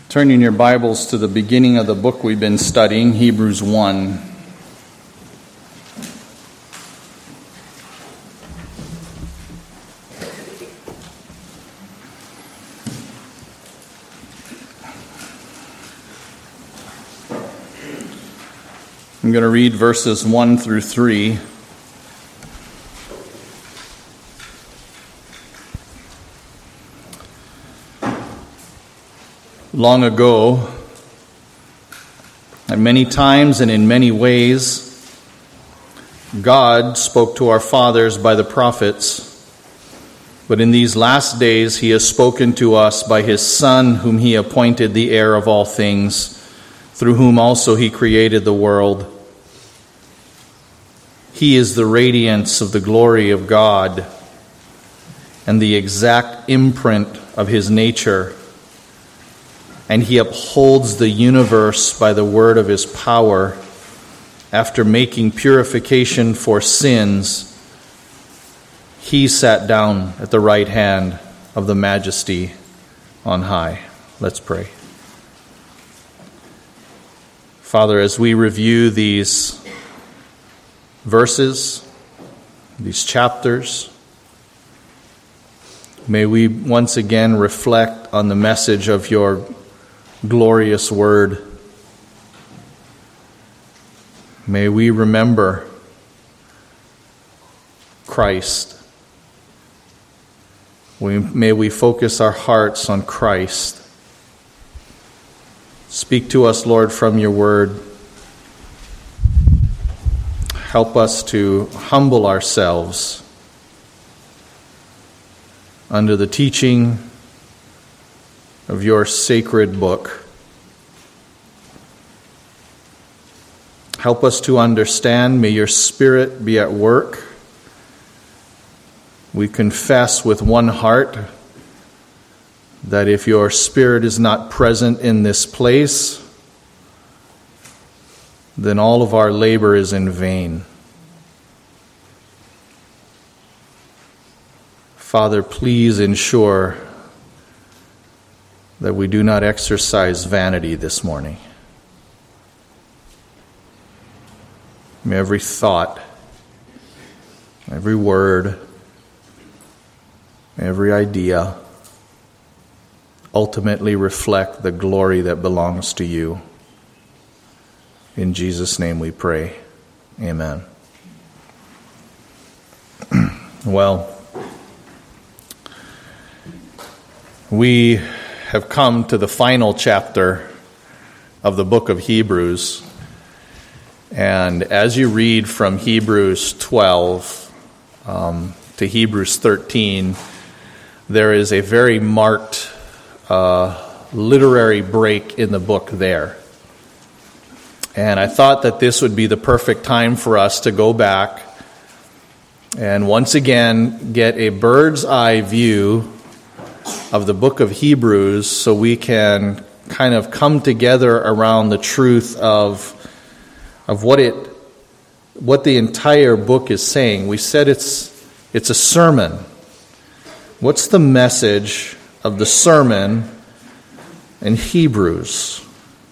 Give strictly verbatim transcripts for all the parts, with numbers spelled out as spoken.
Turn in your Bibles to the beginning of the book we've been studying, Hebrews one. I'm going to read verses one through three. Long ago, at many times and in many ways, God spoke to our fathers by the prophets, but in these last days he has spoken to us by his Son, whom he appointed the heir of all things, through whom also he created the world. He is the radiance of the glory of God and the exact imprint of his nature, and he upholds the universe by the word of his power. After making purification for sins, he sat down at the right hand of the Majesty on high. Let's pray. Father, as we review these verses, these chapters, may we once again reflect on the message of your glorious word. May we remember Christ. We, may we focus our hearts on Christ. Speak to us, Lord, from your word. Help us to humble ourselves under the teaching of your sacred book. Help us to understand. May your Spirit be at work. We confess with one heart that if your Spirit is not present in this place, then all of our labor is in vain. Father, please ensure that we do not exercise vanity this morning. May every thought, every word, every idea ultimately reflect the glory that belongs to you. In Jesus' name we pray. Amen. Well, we have come to the final chapter of the book of Hebrews. And as you read from Hebrews twelve um, to Hebrews thirteen, there is a very marked uh, literary break in the book there. And I thought that this would be the perfect time for us to go back and once again get a bird's eye view of the book of Hebrews so we can kind of come together around the truth of of what it what the entire book is saying. We said it's it's a sermon. What's the message of the sermon in Hebrews?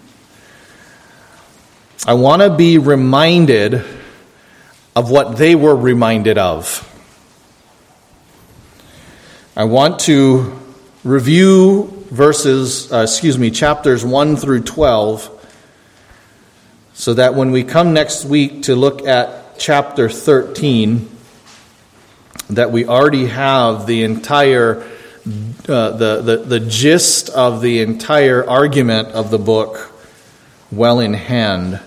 I want to be reminded of what they were reminded of. I want to review verses, uh, excuse me, chapters one through twelve, so that when we come next week to look at chapter thirteen, that we already have the entire, uh, the, the, the gist of the entire argument of the book well in hand.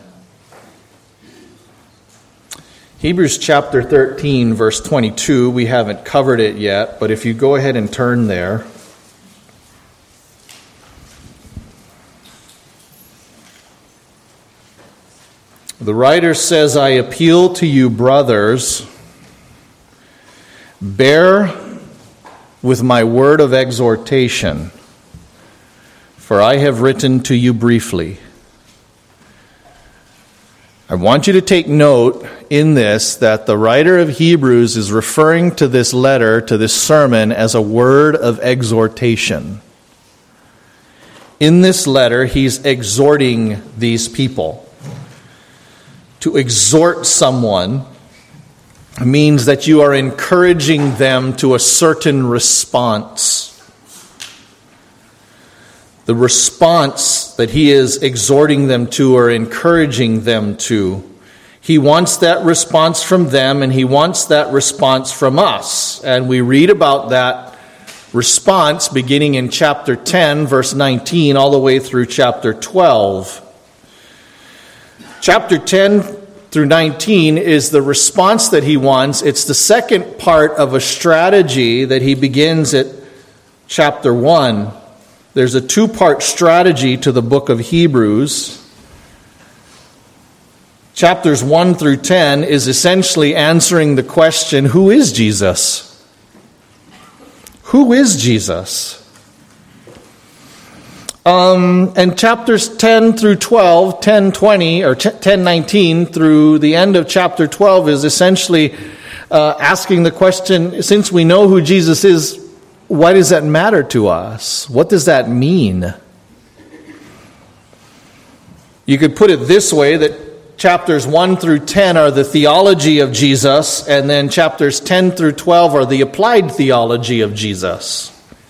Hebrews chapter thirteen, verse twenty-two, we haven't covered it yet, but if you go ahead and turn there. The writer says, I appeal to you, brothers, bear with my word of exhortation, for I have written to you briefly. I want you to take note in this that the writer of Hebrews is referring to this letter, to this sermon, as a word of exhortation. in this letter, he's exhorting these people. To exhort someone means that you are encouraging them to a certain response. The response that he is exhorting them to or encouraging them to, he wants that response from them, and he wants that response from us. And we read about that response beginning in chapter ten, verse nineteen, all the way through chapter twelve. Chapter ten through nineteen is the response that he wants. It's the second part of a strategy that he begins at chapter one. There's a two-part strategy to the book of Hebrews. Chapters one through ten is essentially answering the question, who is Jesus? Who is Jesus? Um, and chapters ten through twelve, ten, twenty, or ten, nineteen through the end of chapter twelve is essentially uh, asking the question, since we know who Jesus is, why does that matter to us? What does that mean? You could put it this way, that chapters one through ten are the theology of Jesus, and then chapters ten through twelve are the applied theology of Jesus.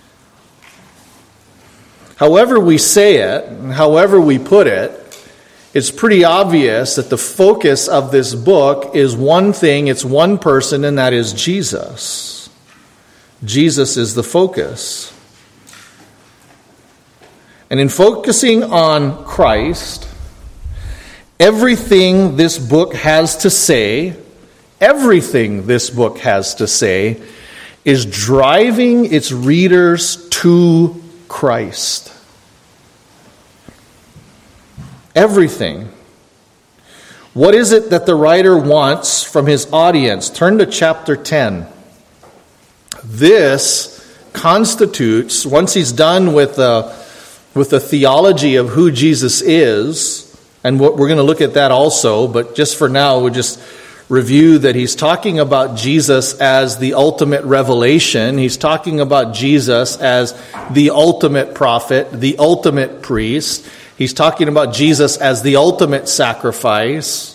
However we say it, however we put it, it's pretty obvious that the focus of this book is one thing, it's one person, and that is Jesus. Jesus is the focus. And in focusing on Christ, everything this book has to say, everything this book has to say, is driving its readers to Christ. Everything. What is it that the writer wants from his audience? Turn to chapter ten. This constitutes, once he's done with the, with the theology of who Jesus is, and we're going to look at that also, but just for now, we'll just review that he's talking about Jesus as the ultimate revelation. He's talking about Jesus as the ultimate prophet, the ultimate priest. He's talking about Jesus as the ultimate sacrifice.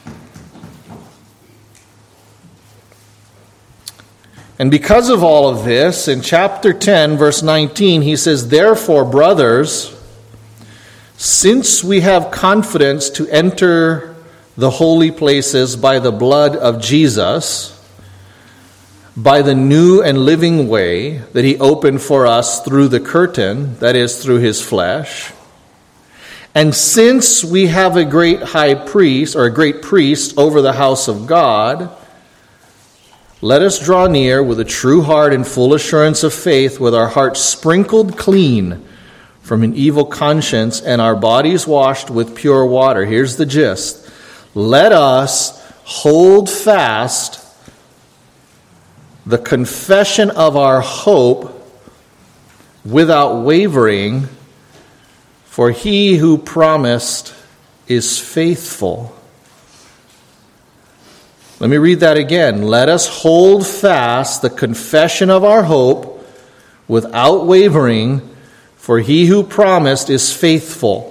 And because of all of this, in chapter ten, verse nineteen, he says, "Therefore, brothers, since we have confidence to enter the holy places by the blood of Jesus, by the new and living way that he opened for us through the curtain, that is, through his flesh, and since we have a great high priest, or a great priest over the house of God, let us draw near with a true heart and full assurance of faith, with our hearts sprinkled clean from an evil conscience and our bodies washed with pure water." Here's the gist. Let us hold fast the confession of our hope without wavering, for he who promised is faithful. Let me read that again. Let us hold fast the confession of our hope without wavering, for he who promised is faithful.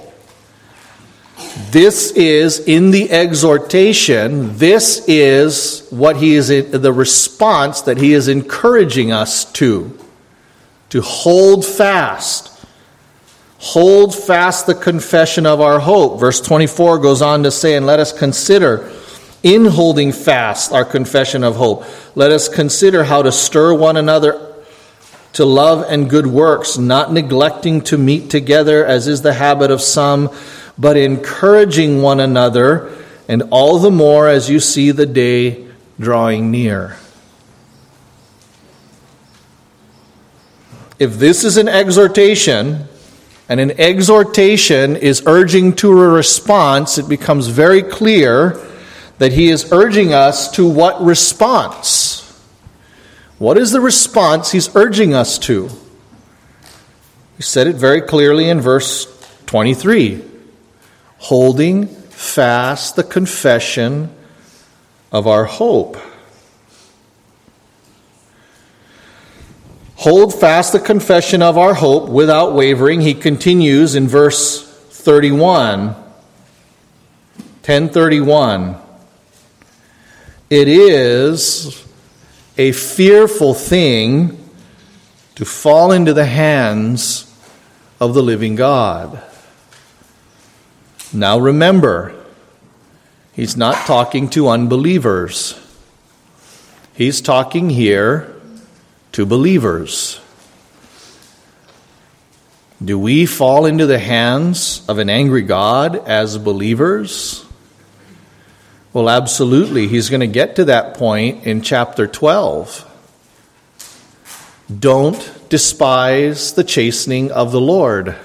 This is in the exhortation. This is what he is, the response that he is encouraging us to. To hold fast. Hold fast the confession of our hope. Verse twenty-four goes on to say, "And let us consider, in holding fast our confession of hope, let us consider how to stir one another to love and good works, not neglecting to meet together as is the habit of some, but encouraging one another, and all the more as you see the day drawing near." If this is an exhortation, and an exhortation is urging to a response, it becomes very clear that he is urging us to what response? What is the response he's urging us to? He said it very clearly in verse twenty-three. Holding fast the confession of our hope. Hold fast the confession of our hope without wavering. He continues in verse thirty-one. ten thirty-one. It is a fearful thing to fall into the hands of the living God. Now remember, he's not talking to unbelievers. He's talking here to believers. Do we fall into the hands of an angry God as believers? Well, absolutely. He's going to get to that point in chapter twelve. Don't despise the chastening of the Lord.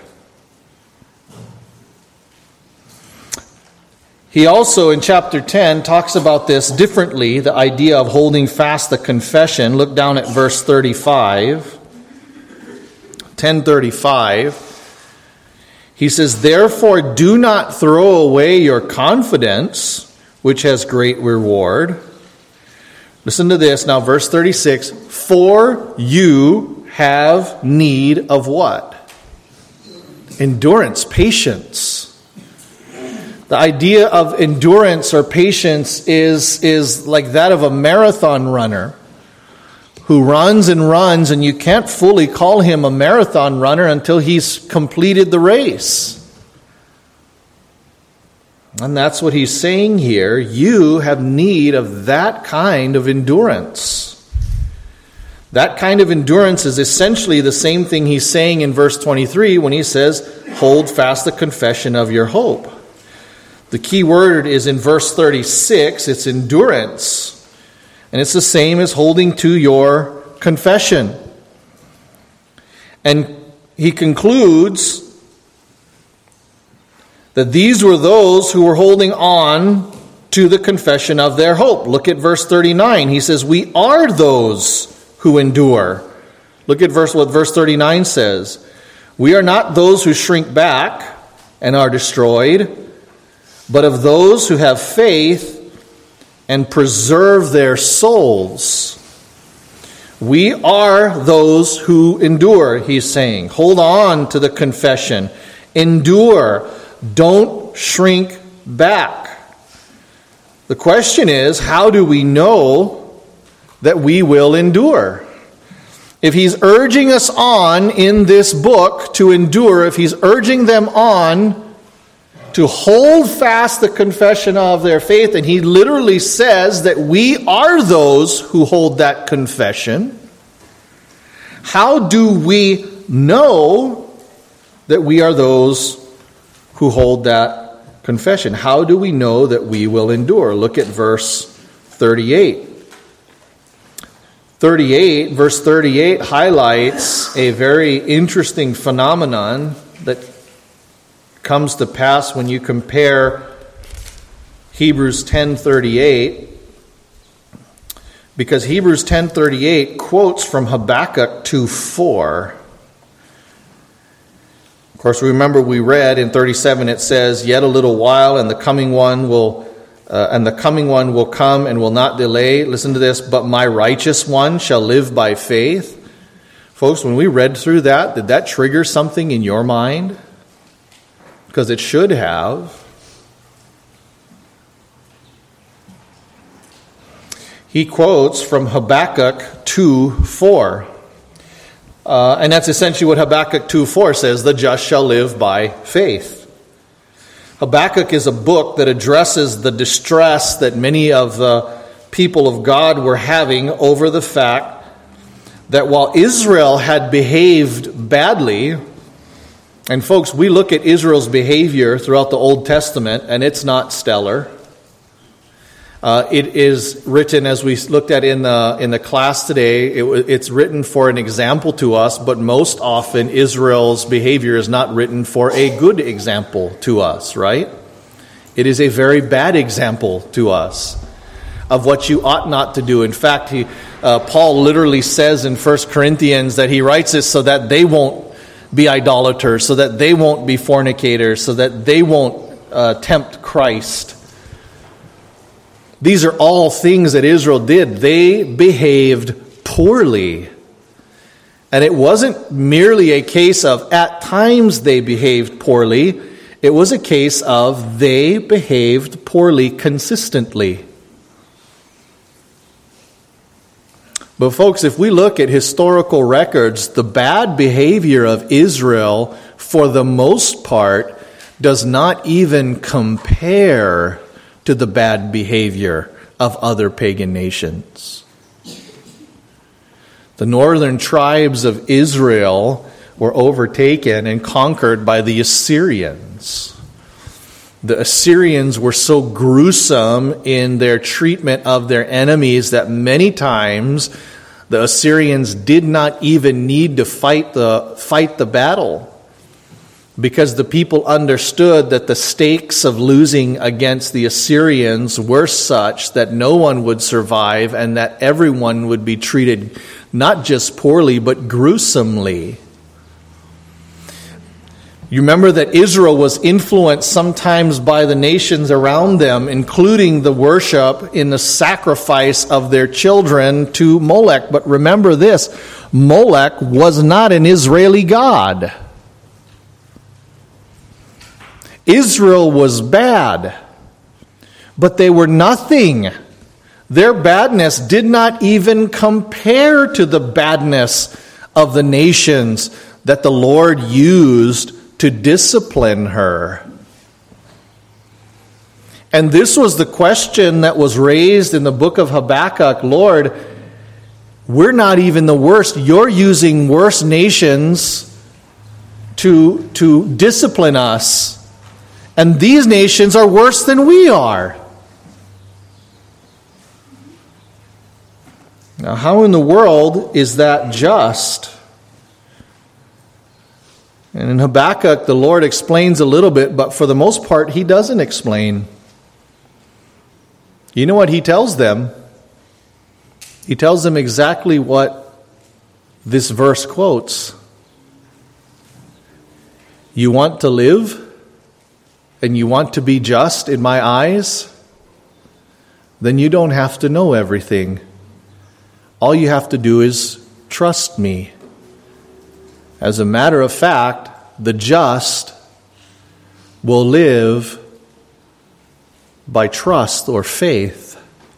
He also, in chapter ten, talks about this differently, the idea of holding fast the confession. Look down at verse thirty-five. ten thirty-five. He says, "Therefore do not throw away your confidence, which has great reward." Listen to this now, verse thirty-six. "For you have need of" what? Endurance, patience. The idea of endurance or patience is, is like that of a marathon runner who runs and runs, and you can't fully call him a marathon runner until he's completed the race. And that's what he's saying here. You have need of that kind of endurance. That kind of endurance is essentially the same thing he's saying in verse twenty-three when he says, "Hold fast the confession of your hope." The key word is in verse thirty-six. It's endurance. And it's the same as holding to your confession. And he concludes that these were those who were holding on to the confession of their hope. Look at verse thirty-nine. He says, "We are those who endure." Look at verse what verse thirty-nine says. "We are not those who shrink back and are destroyed, but of those who have faith and preserve their souls." We are those who endure, he's saying. Hold on to the confession. Endure. Don't shrink back. The question is, how do we know that we will endure? If he's urging us on in this book to endure, if he's urging them on to hold fast the confession of their faith, and he literally says that we are those who hold that confession, how do we know that we are those who hold that confession? How do we know that we will endure? Look at verse thirty-eight. thirty-eight, verse thirty-eight highlights a very interesting phenomenon that comes to pass when you compare Hebrews ten thirty-eight, because Hebrews ten thirty-eight quotes from Habakkuk two four. Of course, remember we read in thirty-seven, it says, "Yet a little while, and the coming one will uh, and the coming one will come and will not delay." Listen to this, "But my righteous one shall live by faith." Folks, when we read through that, did that trigger something in your mind? Because it should have. He quotes from Habakkuk two four. Uh, and that's essentially what Habakkuk two four says, "The just shall live by faith." Habakkuk is a book that addresses the distress that many of the people of God were having over the fact that while Israel had behaved badly, and folks, we look at Israel's behavior throughout the Old Testament, and it's not stellar. Uh, it is written, as we looked at in the in the class today, it, it's written for an example to us, but most often Israel's behavior is not written for a good example to us, right? It is a very bad example to us of what you ought not to do. In fact, he, uh, Paul literally says in First Corinthians that he writes this so that they won't be idolaters, so that they won't be fornicators, so that they won't uh, tempt Christ. These are all things that Israel did. They behaved poorly. And it wasn't merely a case of at times they behaved poorly. It was a case of they behaved poorly consistently. But folks, if we look at historical records, the bad behavior of Israel, for the most part, does not even compare to the bad behavior of other pagan nations. The northern tribes of Israel were overtaken and conquered by the Assyrians. The Assyrians were so gruesome in their treatment of their enemies that many times the Assyrians did not even need to fight the fight the battle, because the people understood that the stakes of losing against the Assyrians were such that no one would survive and that everyone would be treated not just poorly but gruesomely. You remember that Israel was influenced sometimes by the nations around them, including the worship in the sacrifice of their children to Molech. But remember this, Molech was not an Israeli god. Israel was bad, but they were nothing. Their badness did not even compare to the badness of the nations that the Lord used to discipline her. And this was the question that was raised in the book of Habakkuk. Lord, we're not even the worst. You're using worse nations to, to discipline us. And these nations are worse than we are. Now, how in the world is that just? And in Habakkuk, the Lord explains a little bit, but for the most part, he doesn't explain. You know what he tells them? He tells them exactly what this verse quotes. You want to live, and you want to be just in my eyes? Then you don't have to know everything. All you have to do is trust me. As a matter of fact, the just will live by trust or faith.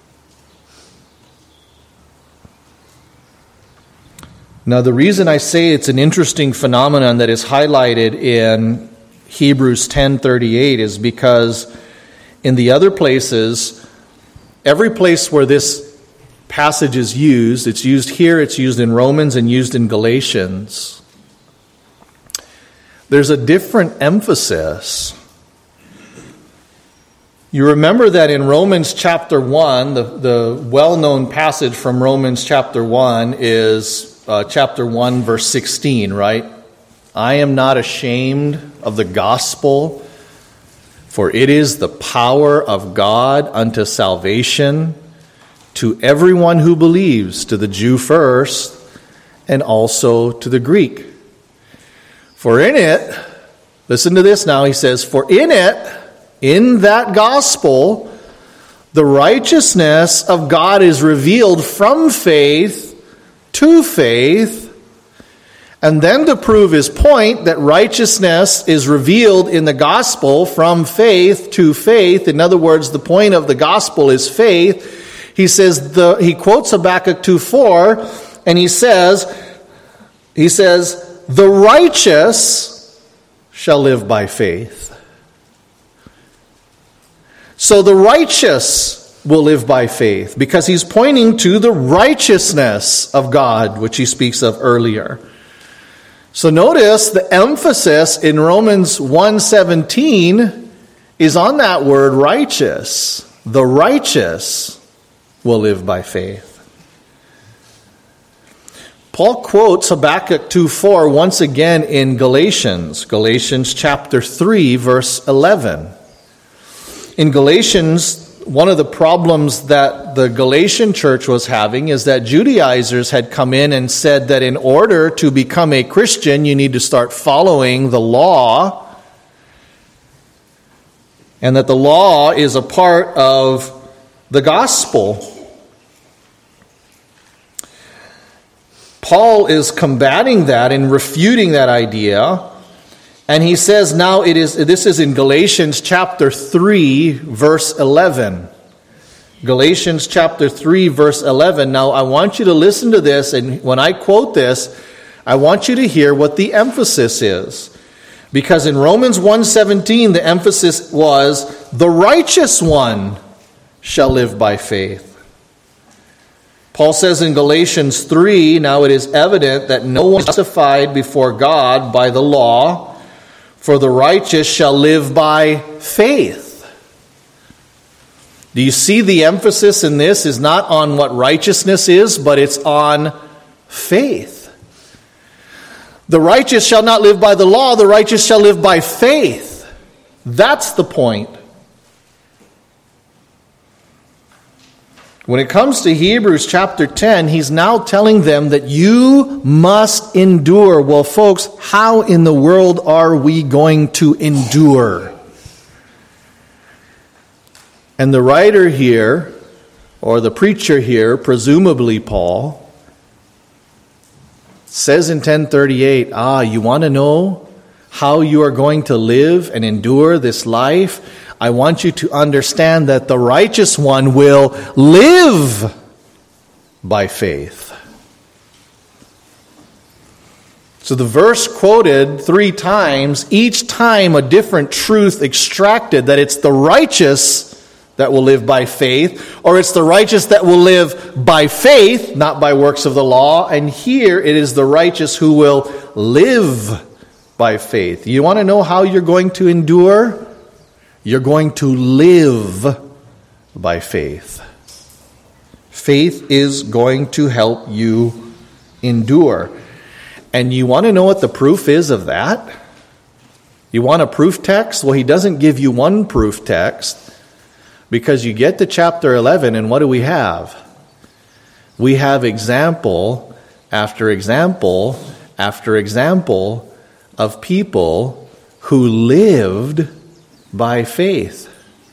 Now, the reason I say it's an interesting phenomenon that is highlighted in Hebrews ten thirty-eight is because in the other places, every place where this passage is used, it's used here, it's used in Romans, and used in Galatians, there's a different emphasis. You remember that in Romans chapter one, the, the well-known passage from Romans chapter one is uh, chapter one, verse sixteen, right? I am not ashamed of the gospel, for it is the power of God unto salvation to everyone who believes, to the Jew first, and also to the Greek. For in it, listen to this now, he says, for in it, in that gospel, the righteousness of God is revealed from faith to faith. And then to prove his point that righteousness is revealed in the gospel from faith to faith, in other words, the point of the gospel is faith, he says, the, he quotes Habakkuk two four, and he says, he says, the righteous shall live by faith. So the righteous will live by faith, because he's pointing to the righteousness of God, which he speaks of earlier. So notice the emphasis in Romans one seventeen is on that word righteous. The righteous will live by faith. Paul quotes Habakkuk two four once again in Galatians, Galatians chapter three, verse eleven. In Galatians, one of the problems that the Galatian church was having is that Judaizers had come in and said that in order to become a Christian, you need to start following the law, and that the law is a part of the gospel. Paul is combating that and refuting that idea. And he says now it is, this is in Galatians chapter three, verse eleven. Galatians chapter three, verse eleven. Now I want you to listen to this, and when I quote this, I want you to hear what the emphasis is. Because in Romans one seventeen, the emphasis was, the righteous one shall live by faith. Paul says in Galatians three, now it is evident that no one is justified before God by the law, for the righteous shall live by faith. Do you see the emphasis in this is not on what righteousness is, but it's on faith. The righteous shall not live by the law, the righteous shall live by faith. That's the point. When it comes to Hebrews chapter ten, he's now telling them that you must endure. Well, folks, how in the world are we going to endure? And the writer here, or the preacher here, presumably Paul, says in ten thirty-eight, ah, you want to know how you are going to live and endure this life? I want you to understand that the righteous one will live by faith. So the verse quoted three times, each time a different truth extracted, that it's the righteous that will live by faith, or it's the righteous that will live by faith, not by works of the law. And here it is the righteous who will live by faith. You want to know how you're going to endure? You're going to live by faith. Faith is going to help you endure. And you want to know what the proof is of that? You want a proof text? Well, he doesn't give you one proof text, because you get to chapter eleven, and what do we have? We have example after example after example of people who lived by faith.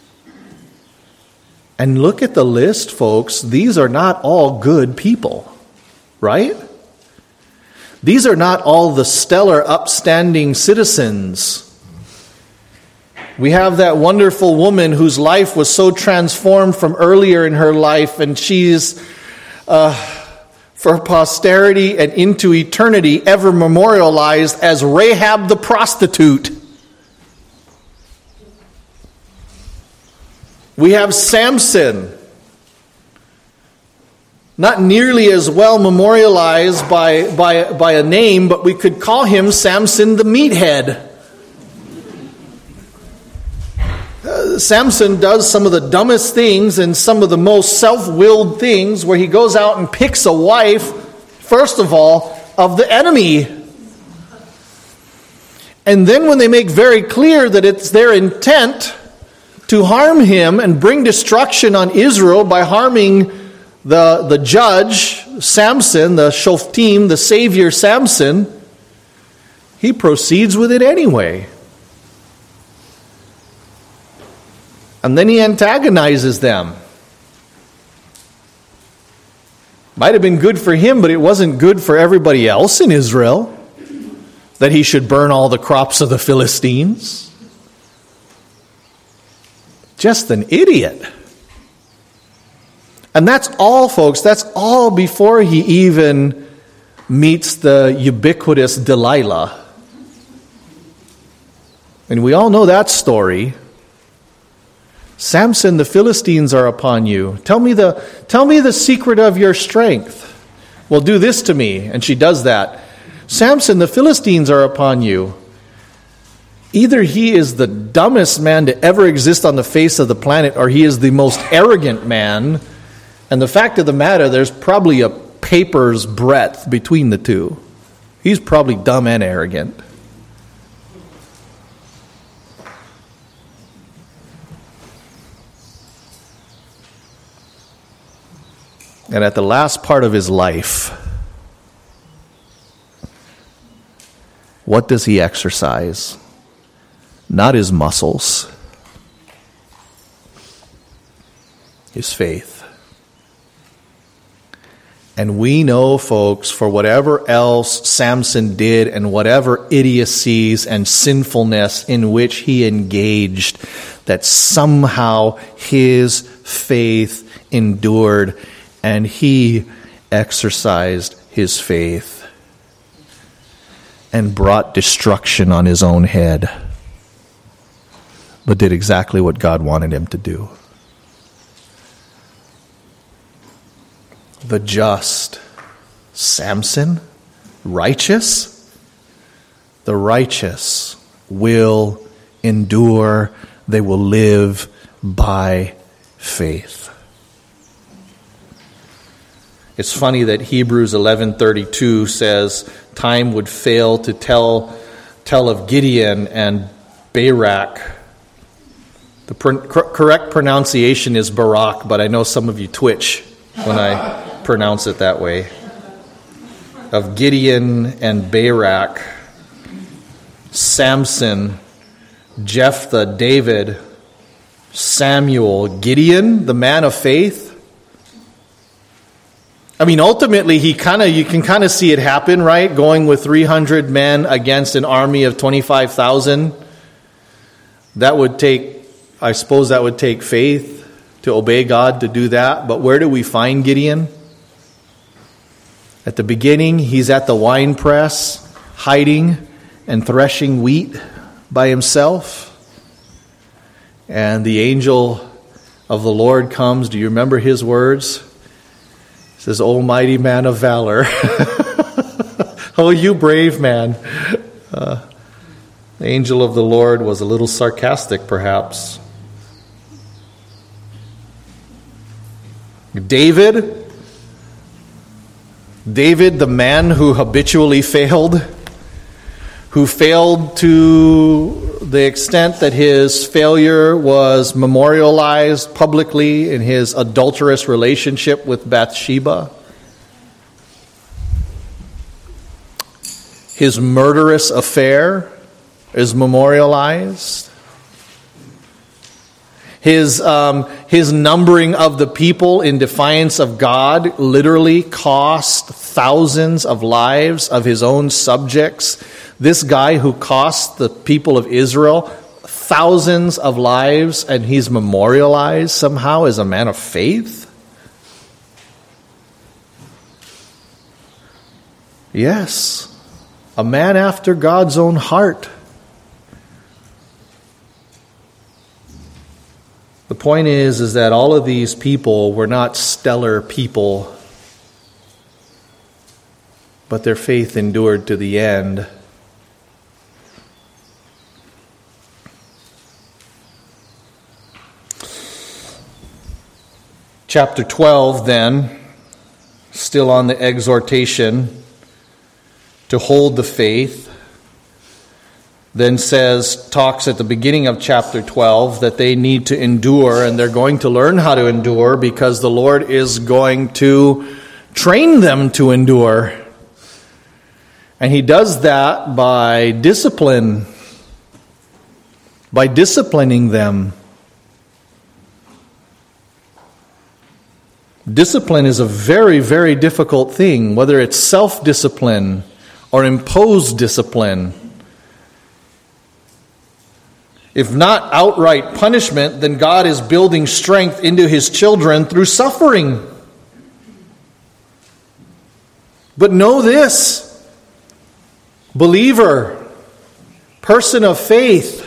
And look at the list, folks. These are not all good people, right? These are not all the stellar, upstanding citizens. We have that wonderful woman whose life was so transformed from earlier in her life, and she's, uh, for posterity and into eternity, ever memorialized as Rahab the prostitute. We have Samson, not nearly as well memorialized by, by, by a name, but we could call him Samson the meathead. Uh, Samson does some of the dumbest things and some of the most self-willed things, where he goes out and picks a wife, first of all, of the enemy. And then when they make very clear that it's their intent to harm him and bring destruction on Israel by harming the, the judge, Samson, the Shoftim, the savior Samson, he proceeds with it anyway. And then he antagonizes them. Might have been good for him, but it wasn't good for everybody else in Israel that he should burn all the crops of the Philistines. Just an idiot. And that's all, folks. That's all before he even meets the ubiquitous Delilah. And we all know that story. Samson, the Philistines are upon you. Tell me the, tell me the secret of your strength. Well, do this to me. And she does that. Samson, the Philistines are upon you. Either he is the dumbest man to ever exist on the face of the planet, or he is the most arrogant man. And the fact of the matter, there's probably a paper's breadth between the two. He's probably dumb and arrogant. And at the last part of his life, what does he exercise? Not his muscles, his faith. And we know, folks, for whatever else Samson did and whatever idiocies and sinfulness in which he engaged, that somehow his faith endured and he exercised his faith and brought destruction on his own head, but did exactly what God wanted him to do. The just Samson, righteous, the righteous will endure, they will live by faith. It's funny that Hebrews eleven thirty-two says time would fail to tell tell of Gideon and Barak. The pr- correct pronunciation is Barak, but I know some of you twitch when I pronounce it that way. Of Gideon and Barak, Samson, Jephthah, David, Samuel, Gideon, the man of faith. I mean, ultimately, he kind of you can kind of see it happen, right? Going with three hundred men against an army of twenty-five thousand. That would take, I suppose that would take faith to obey God to do that. But where do we find Gideon? At the beginning, he's at the wine press, hiding and threshing wheat by himself. And the angel of the Lord comes. Do you remember his words? He says, "O mighty man of valor." Oh, you brave man. Uh, the angel of the Lord was a little sarcastic, perhaps. David, David, the man who habitually failed, who failed to the extent that his failure was memorialized publicly in his adulterous relationship with Bathsheba. His murderous affair is memorialized. His um, his numbering of the people in defiance of God literally cost thousands of lives of his own subjects. This guy who cost the people of Israel thousands of lives, and he's memorialized somehow as a man of faith? Yes, a man after God's own heart. The point is, is that all of these people were not stellar people, but their faith endured to the end. Chapter twelve, then, still on the exhortation to hold the faith, then says, talks at the beginning of chapter twelve that they need to endure, and they're going to learn how to endure because the Lord is going to train them to endure. And he does that by discipline, by disciplining them. Discipline is a very, very difficult thing, whether it's self-discipline or imposed discipline. If not outright punishment, then God is building strength into his children through suffering. But know this, believer, person of faith,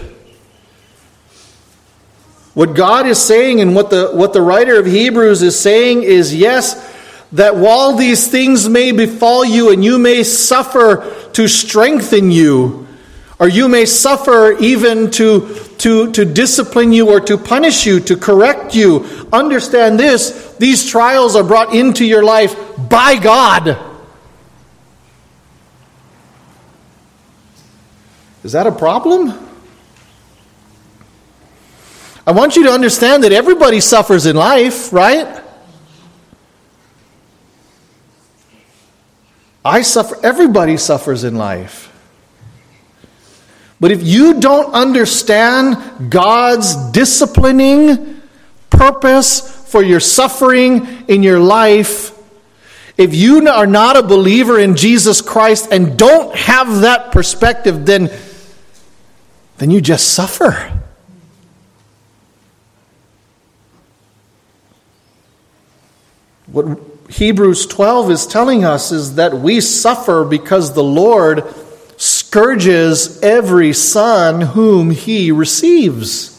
what God is saying and what the, what the writer of Hebrews is saying is, yes, that while these things may befall you and you may suffer to strengthen you, or you may suffer even to, to, to discipline you or to punish you, to correct you, understand this, these trials are brought into your life by God. Is that a problem? I want you to understand that everybody suffers in life, right? I suffer, everybody suffers in life. But if you don't understand God's disciplining purpose for your suffering in your life, If you are not a believer in Jesus Christ and don't have that perspective, then, then you just suffer. What Hebrews twelve is telling us is that we suffer because the Lord scourges every son whom he receives.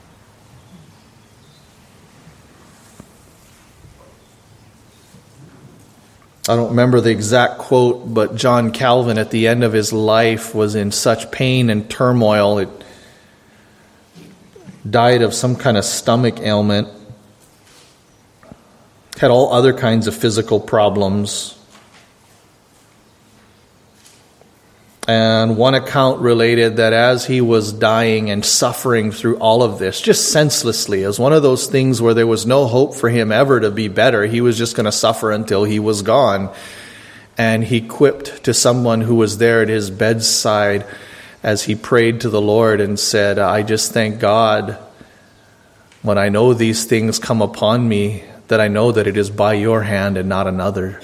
I don't remember the exact quote, but John Calvin at the end of his life was in such pain and turmoil. It died of some kind of stomach ailment. Had all other kinds of physical problems. And one account related that as he was dying and suffering through all of this, just senselessly, as one of those things where there was no hope for him ever to be better, he was just going to suffer until he was gone. And he quipped to someone who was there at his bedside as he prayed to the Lord and said, I just thank God when I know these things come upon me, that I know that it is by your hand and not another.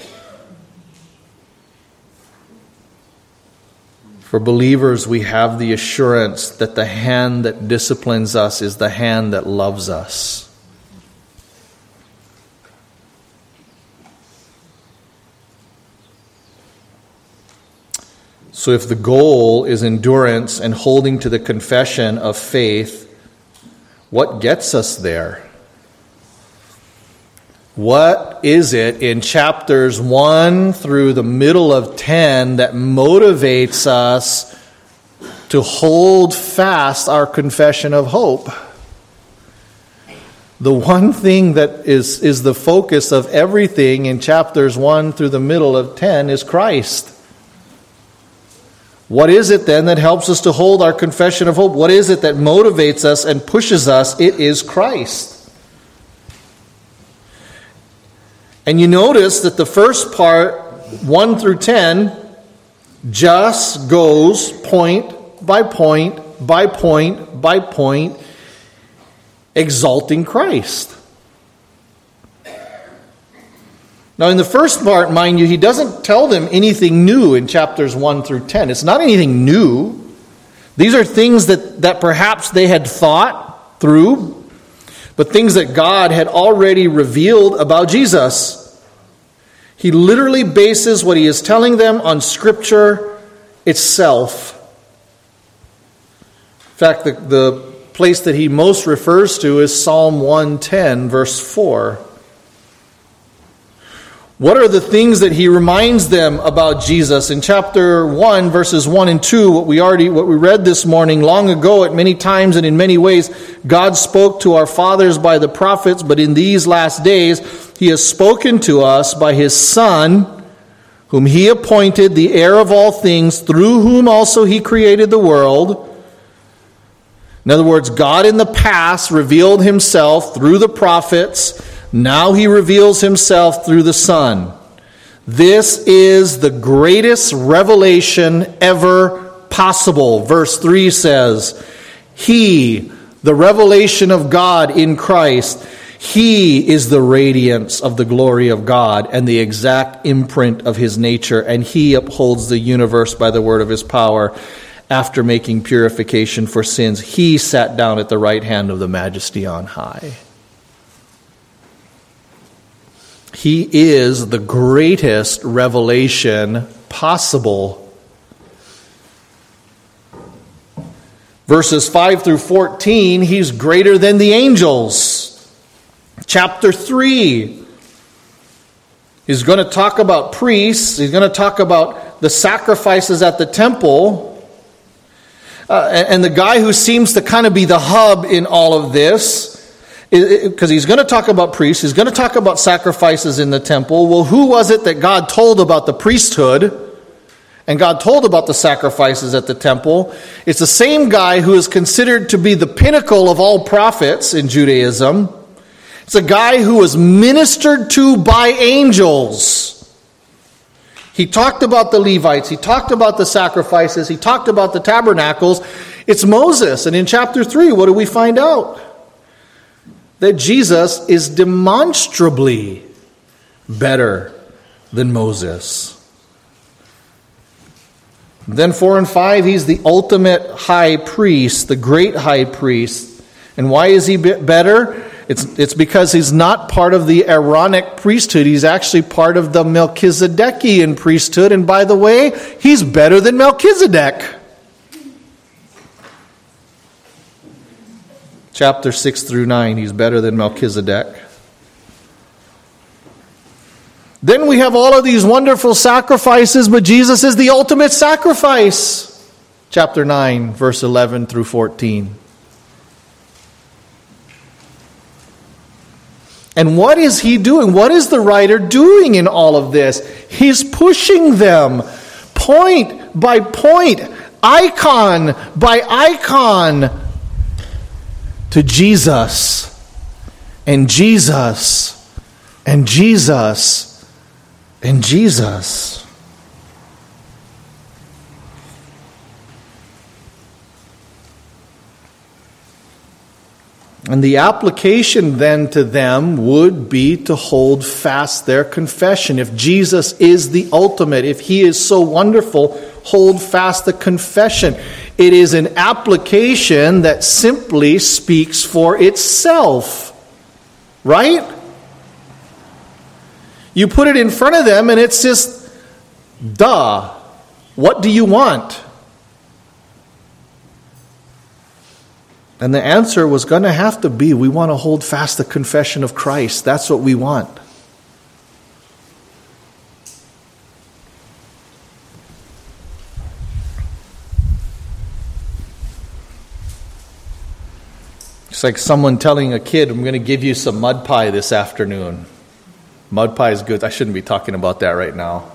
For believers, we have the assurance that the hand that disciplines us is the hand that loves us. So if the goal is endurance and holding to the confession of faith, what gets us there? What is it in chapters one through the middle of ten that motivates us to hold fast our confession of hope? The one thing that is, is the focus of everything in chapters one through the middle of ten is Christ. What is it then that helps us to hold our confession of hope? What is it that motivates us and pushes us? It is Christ. And you notice that the first part, one through ten, just goes point by point by point by point, exalting Christ. Now in the first part, mind you, he doesn't tell them anything new in chapters one through ten. It's not anything new. These are things that, that perhaps they had thought through, but things that God had already revealed about Jesus. He literally bases what he is telling them on Scripture itself. In fact, the, the place that he most refers to is Psalm one ten, verse four. What are the things that he reminds them about Jesus? In chapter one, verses one and two, what we already what we read this morning, long ago at many times and in many ways, God spoke to our fathers by the prophets, but in these last days he has spoken to us by his Son, whom he appointed the heir of all things, through whom also he created the world. In other words, God in the past revealed himself through the prophets. Now he reveals himself through the Son. This is the greatest revelation ever possible. Verse three says, He, the revelation of God in Christ, He is the radiance of the glory of God and the exact imprint of his nature, and he upholds the universe by the word of his power. After making purification for sins, he sat down at the right hand of the Majesty on high. He is the greatest revelation possible. Verses five through fourteen, he's greater than the angels. Chapter three, he's going to talk about priests. He's going to talk about the sacrifices at the temple. Uh, and, and the guy who seems to kind of be the hub in all of this, because he's going to talk about priests, he's going to talk about sacrifices in the temple. Well, who was it that God told about the priesthood and God told about the sacrifices at the temple? It's the same guy who is considered to be the pinnacle of all prophets in Judaism. It's a guy who was ministered to by angels. He talked about the Levites, he talked about the sacrifices, he talked about the tabernacles. It's Moses. And in chapter three, what do we find out? That Jesus is demonstrably better than Moses. Then four and five, he's the ultimate high priest, the great high priest. And why is he better? It's, it's because he's not part of the Aaronic priesthood. He's actually part of the Melchizedekian priesthood. And by the way, he's better than Melchizedek. Chapter six through nine, he's better than Melchizedek. Then we have all of these wonderful sacrifices, but Jesus is the ultimate sacrifice. Chapter nine, verse eleven through fourteen. And what is he doing? What is the writer doing in all of this? He's pushing them point by point, icon by icon, to Jesus and Jesus and Jesus and Jesus. And the application then to them would be to hold fast their confession. If Jesus is the ultimate, if he is so wonderful, hold fast the confession. It is an application that simply speaks for itself. Right? You put it in front of them and it's just, duh, what do you want? And the answer was going to have to be, we want to hold fast the confession of Christ. That's what we want. It's like someone telling a kid, I'm going to give you some mud pie this afternoon. Mud pie is good. I shouldn't be talking about that right now.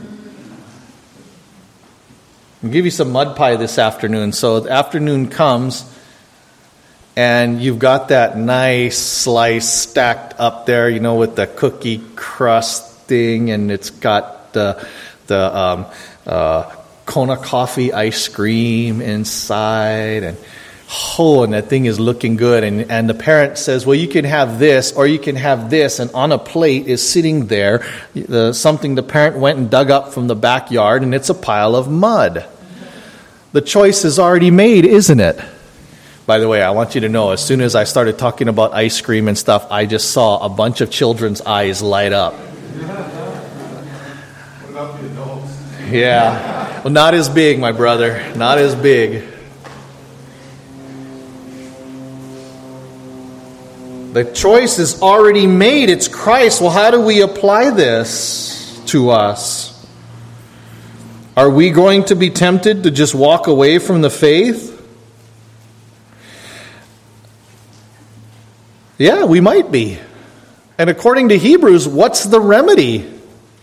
I'll give you some mud pie this afternoon. So the afternoon comes, and you've got that nice slice stacked up there, you know, with the cookie crusting, and it's got the the um, uh, Kona coffee ice cream inside, and oh, and that thing is looking good. And, and the parent says, well, you can have this, or you can have this, and on a plate is sitting there uh, something the parent went and dug up from the backyard, and it's a pile of mud. The choice is already made, isn't it? By the way, I want you to know, as soon as I started talking about ice cream and stuff, I just saw a bunch of children's eyes light up. What about the adults? Yeah. Well, not as big, my brother. Not as big. The choice is already made. It's Christ. Well, how do we apply this to us? Are we going to be tempted to just walk away from the faith? Yeah, we might be. And according to Hebrews, what's the remedy?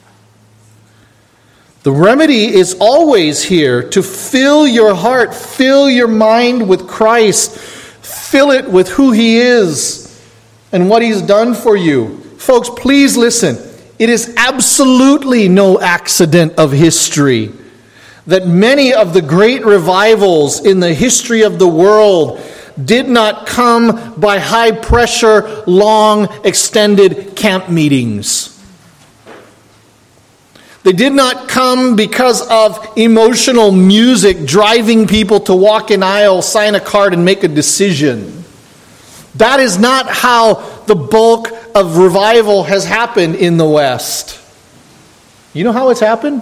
The remedy is always here to fill your heart, fill your mind with Christ, fill it with who He is and what He's done for you. Folks, please listen. It is absolutely no accident of history that many of the great revivals in the history of the world did not come by high-pressure, long, extended camp meetings. They did not come because of emotional music driving people to walk an aisle, sign a card, and make a decision. That is not how the bulk of revival has happened in the West. You know how it's happened?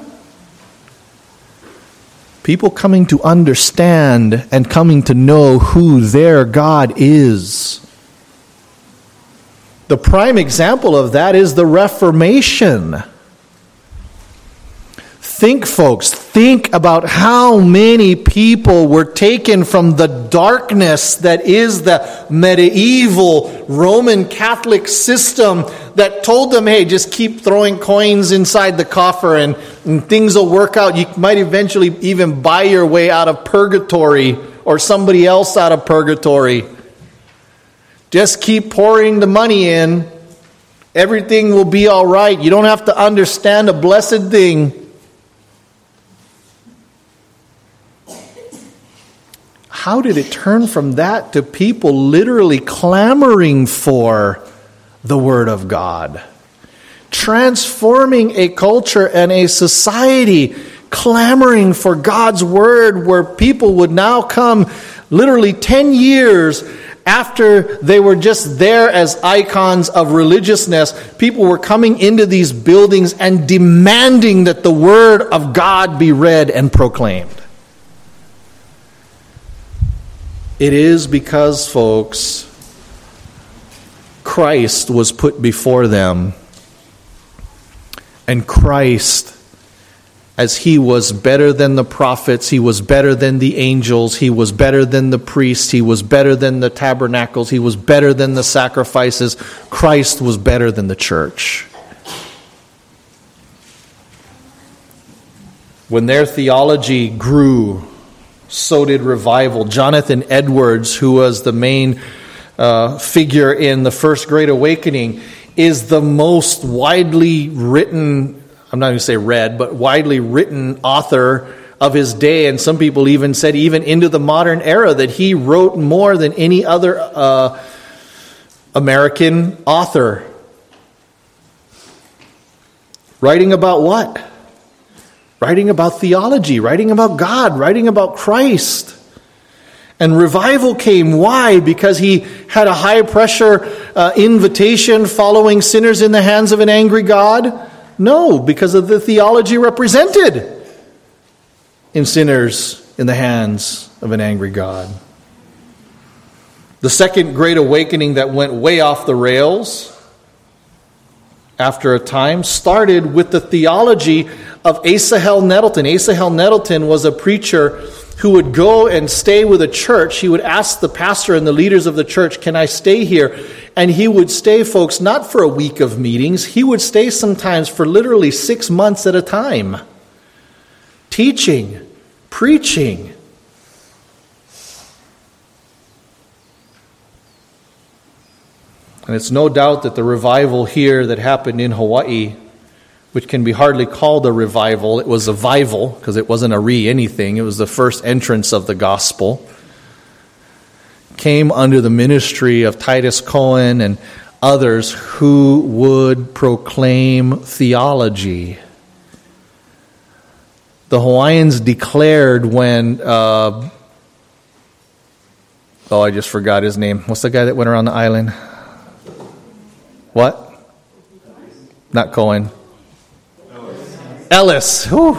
People coming to understand and coming to know who their God is. The prime example of that is the Reformation. Think, folks, think about how many people were taken from the darkness that is the medieval Roman Catholic system that told them, hey, just keep throwing coins inside the coffer and, and things will work out. You might eventually even buy your way out of purgatory or somebody else out of purgatory. Just keep pouring the money in. Everything will be all right. You don't have to understand a blessed thing. How did it turn from that to people literally clamoring for the Word of God? transforming a culture and a society, clamoring for God's word, where people would now come literally ten years after they were just there as icons of religiousness. People were coming into these buildings and demanding that the word of God be read and proclaimed. It is because, folks, Christ was put before them. And Christ, as he was better than the prophets, he was better than the angels, he was better than the priests, he was better than the tabernacles, he was better than the sacrifices, Christ was better than the church. When their theology grew, so did revival. Jonathan Edwards, who was the main uh, figure in the First Great Awakening, is the most widely written, I'm not going to say read, but widely written author of his day. And some people even said, even into the modern era, that he wrote more than any other uh, American author. Writing about what? Writing about theology, writing about God, writing about Christ. And revival came. Why? Because he had a high-pressure uh, invitation following sinners in the hands of an angry God? No, because of the theology represented in sinners in the hands of an angry God. The second great awakening that went way off the rails after a time started with the theology of Asahel Nettleton. Asahel Nettleton was a preacher who would go and stay with a church. He would ask the pastor and the leaders of the church, can I stay here? And he would stay, folks, not for a week of meetings. He would stay sometimes for literally six months at a time. Teaching, preaching. And it's no doubt that the revival here that happened in Hawaii, which can be hardly called a revival, it was a vival, because it wasn't a re-anything, it was the first entrance of the gospel, came under the ministry of Titus Cohen and others who would proclaim theology. The Hawaiians declared when, uh, oh, I just forgot his name. What's the guy that went around the island? What? Not Cohen. Ellis. Whew.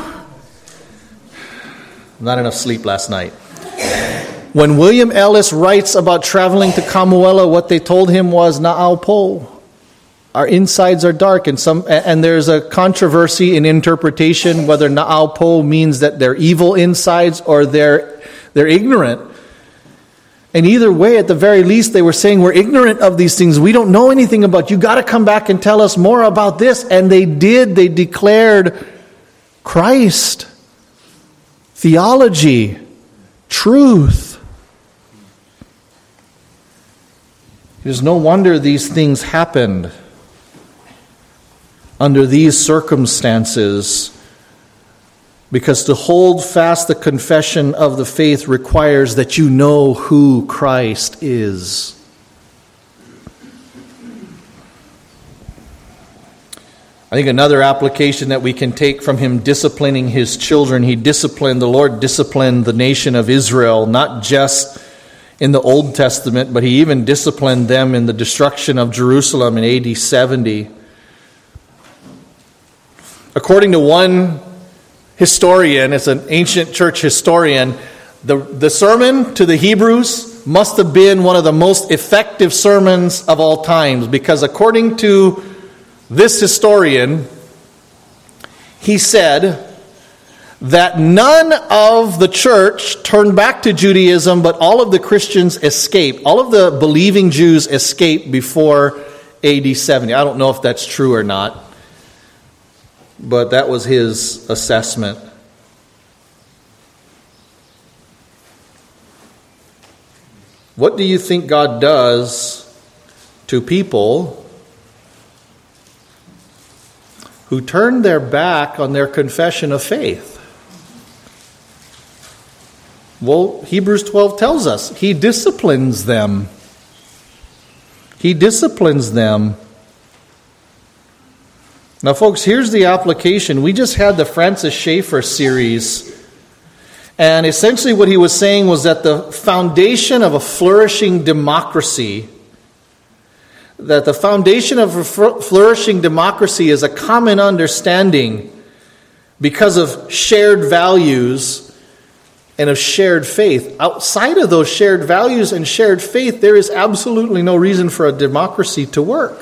Not enough sleep last night. When William Ellis writes about traveling to Kamuela, what they told him was, Na'aupo, our insides are dark. And some, and there's a controversy in interpretation whether Na'aupo means that they're evil insides or they're, they're ignorant. And either way, at the very least, they were saying, we're ignorant of these things. We don't know anything about. You got to come back and tell us more about this. And they did. They declared Christ, theology, truth. It is no wonder these things happened under these circumstances, because to hold fast the confession of the faith requires that you know who Christ is. I think another application that we can take from him disciplining his children, he disciplined, the Lord disciplined the nation of Israel, not just in the Old Testament, but he even disciplined them in the destruction of Jerusalem in A D seventy. According to one historian, it's an ancient church historian, the, the sermon to the Hebrews must have been one of the most effective sermons of all times, because according to this historian, he said that none of the church turned back to Judaism, but all of the Christians escaped. All of the believing Jews escaped before A D seventy. I don't know if that's true or not, but that was his assessment. What do you think God does to people who turn their back on their confession of faith? Well, Hebrews twelve tells us he disciplines them. He disciplines them. Now, folks, here's the application. We just had the Francis Schaeffer series, and essentially what he was saying was that the foundation of a flourishing democracy, that the foundation of a flourishing democracy is a common understanding because of shared values and of shared faith. Outside of those shared values and shared faith, there is absolutely no reason for a democracy to work.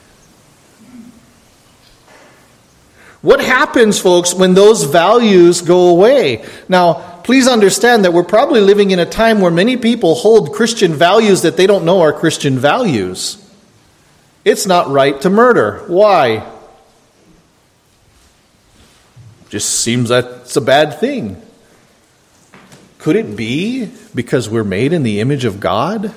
What happens, folks, when those values go away? Now, please understand that we're probably living in a time where many people hold Christian values that they don't know are Christian values. It's not right to murder. Why? Just seems that it's a bad thing. Could it be because we're made in the image of God?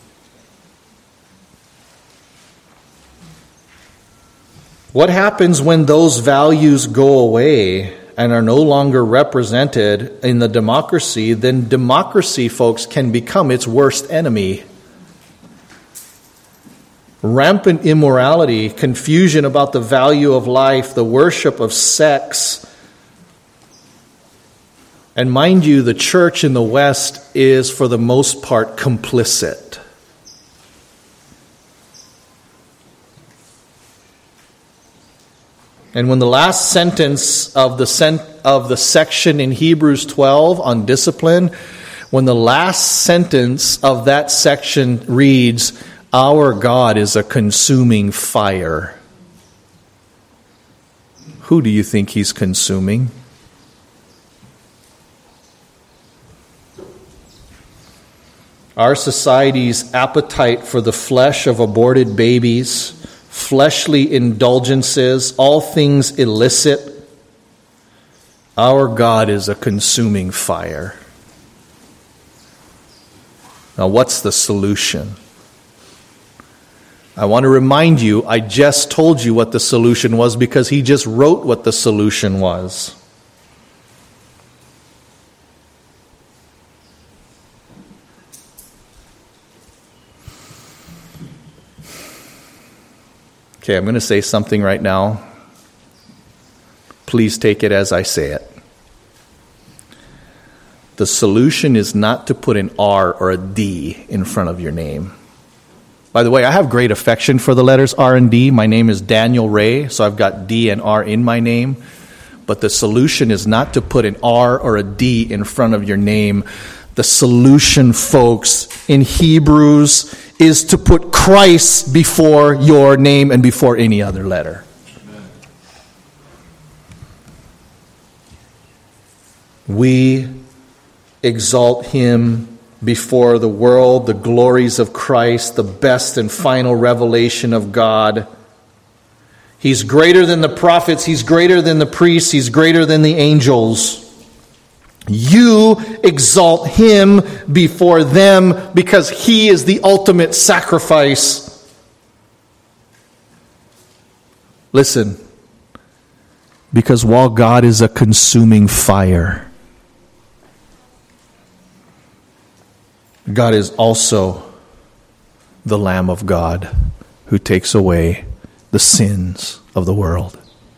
What happens when those values go away and are no longer represented in the democracy? Then democracy, folks, can become its worst enemy. Rampant immorality, confusion about the value of life, the worship of sex. And mind you, the church in the West is, for the most part, complicit. And when the last sentence of the sent, of the section in Hebrews twelve on discipline, when the last sentence of that section reads, "Our God is a consuming fire," who do you think he's consuming? Our society's appetite for the flesh of aborted babies, fleshly indulgences, all things illicit. Our God is a consuming fire. Now, what's the solution? I want to remind you, I just told you what the solution was because he just wrote what the solution was. Okay, I'm going to say something right now. Please take it as I say it. The solution is not to put an R or a D in front of your name. By the way, I have great affection for the letters R and D. My name is Daniel Ray, so I've got D and R in my name. But the solution is not to put an R or a D in front of your name. The solution, folks, in Hebrews is to put Christ before your name and before any other letter. Amen. We exalt him before the world, the glories of Christ, the best and final revelation of God. He's greater than the prophets, he's greater than the priests, he's greater than the angels. You exalt him before them because he is the ultimate sacrifice. Listen, because while God is a consuming fire, God is also the Lamb of God who takes away the sins of the world.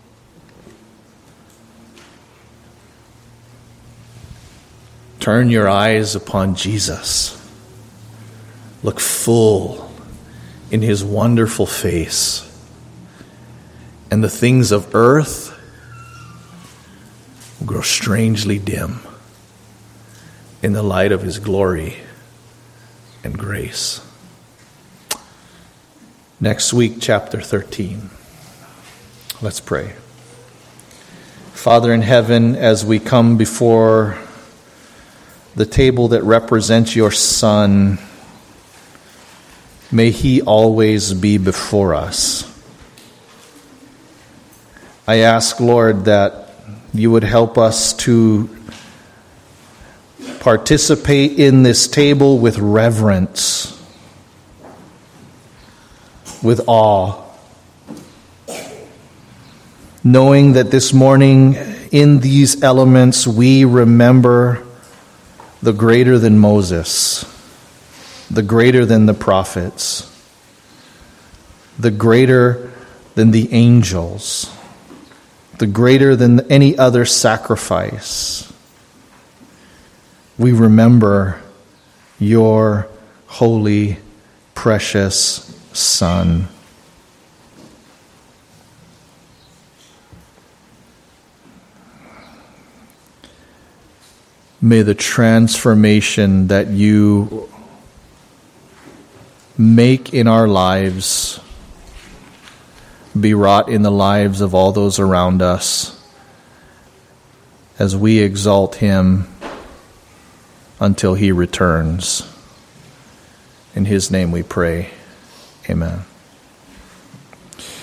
Turn your eyes upon Jesus. Look full in his wonderful face. And the things of earth will grow strangely dim in the light of his glory and grace. Next week, chapter thirteen. Let's pray. Father in heaven, as we come before the table that represents your Son, may he always be before us. I ask, Lord, that you would help us to participate in this table with reverence, with awe, knowing that this morning in these elements we remember the greater than Moses, the greater than the prophets, the greater than the angels, the greater than any other sacrifice, we remember your holy, precious Son. May the transformation that you make in our lives be wrought in the lives of all those around us as we exalt him until he returns. In his name we pray. Amen.